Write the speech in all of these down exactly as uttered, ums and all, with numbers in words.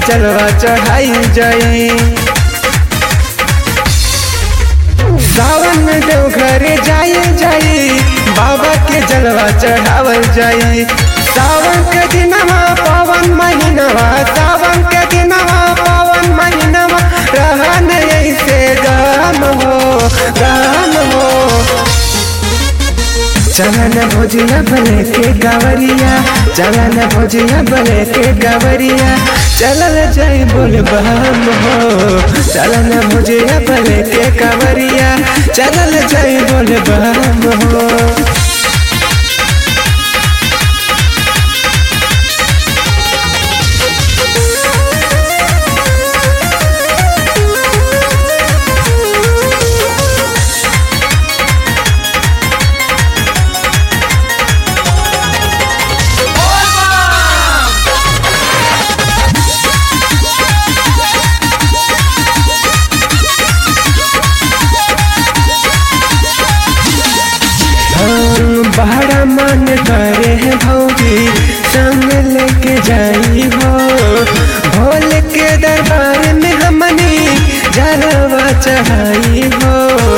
जलवा चढ़ाई जाई। सावन में देवघर जाई जाई, बाबा के जलवा चढ़ावल जाई। सावन के दिनवा पावन महीनवा, सावन के दिनवा पावन महीनवा, रहन ऐसे गाम हो गाम हो। चलन भोजिया भले के गावरिया, चलन भोजिया भले के गावरिया, चलल जाई बोल बम हो। चलन भोजिया भले के गावरिया, चलल जाई बोल बम हो। बड़ा मन करे है भौजी संग लेके जाई हो, भोल के दरबार में हमनी जलवा चढ़ाई हो।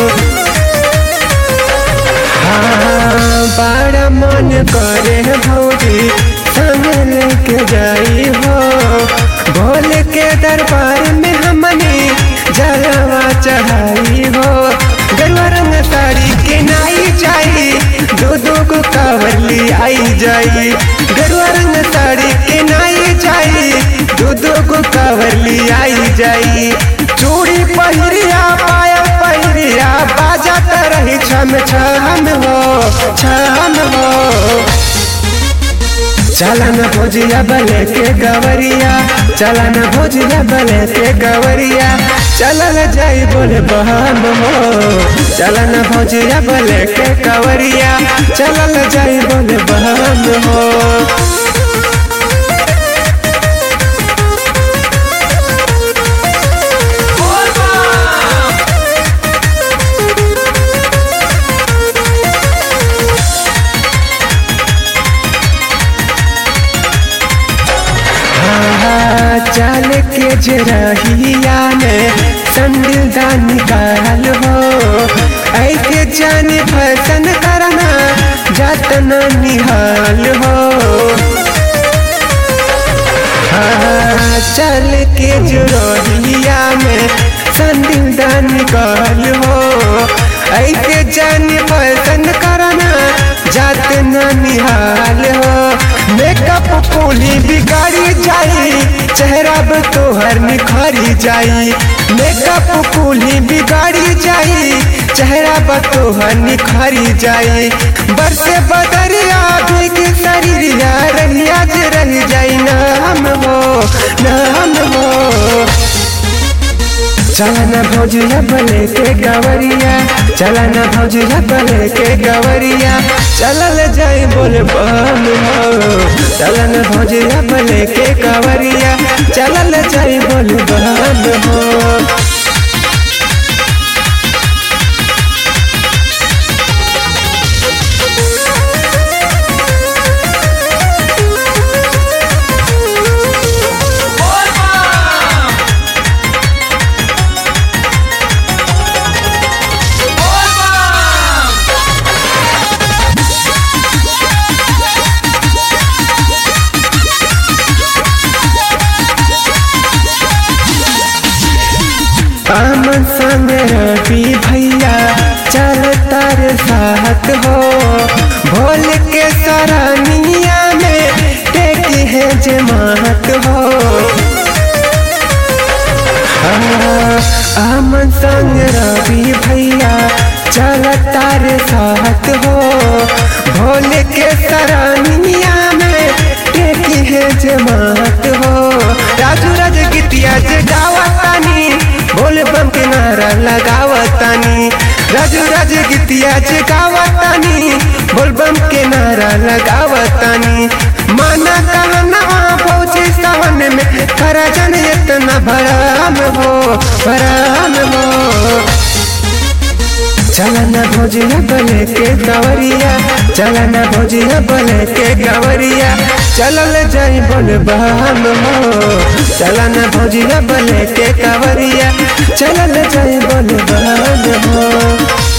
हाँ बड़ा मन करे है भौजी संग लेके जाई हो, भोल के दरबार में हमनी जलवा चढ़ाई हो। गरुआ रंग साड़ी के नाई जाई, दो दो को कावरली आई जाई। गरुआ रंग साड़ी के नाई जाई, दो दो को कावरली आई जाई। चूड़ी पहिरिया पायल पहिरिया, बाजा तरही छम छम हो छम हो। चलन भोजिया भले के गवरिया, चलन भोजिया भले के गवरिया, चलल जाई बोल बम हो। चलन भोजिया भले के गवरिया, चलल जाई बोल बम हो। चल के जरहिया में संदिल दा निकाल हो, ऐसे जाने फैसन करना जातना निहाल हो। हाँ चल के जरहिया में संदिल दा निकाल हो, ऐसे जाने फैसन करना जातना निहाल हो। मेकअप फूली बिगाड़ी जाई, चेहरा ब तोहर निखरी जाई। मेकअप फूली बिगाड़ी जाई, चेहरा ब तोहर निखरी जाई। बरसे बदरिया भीग शरीरिया, रहिया जे रह जाई नाम हो नाम हो। चलन भौजिया भले के गवरिया, चलन भौजिया भले के गवरिया, चलल जाई बोल बम हो। चलन भौजिया भले के गवरिया, चलल जाई बोल बम हो। आमन संग रवि भैया चल तार साथ हो, भोल के सरानिया में टेकी है जमात हो। आमन संग रवि भैया चल तार साथ हो, भोल के सरानिया में टेकी है जमात हो। राजू राज गीतिया जे गावतानी, बोल बम के नारा लगावतानी। राजू राज गीतिया जे गावतानी, बोल बम के नारा लगावतानी। माना कहना भौजी सावन में, खरा जन इतना भराम हो भराम हो। चलन भौजिया भले के गवरिया, चलन भौजिया भले के गवरिया, चलल जाई बोल बम हो। चला न भौजिया बोले के कवरिया चलल जाए बोल बन हो।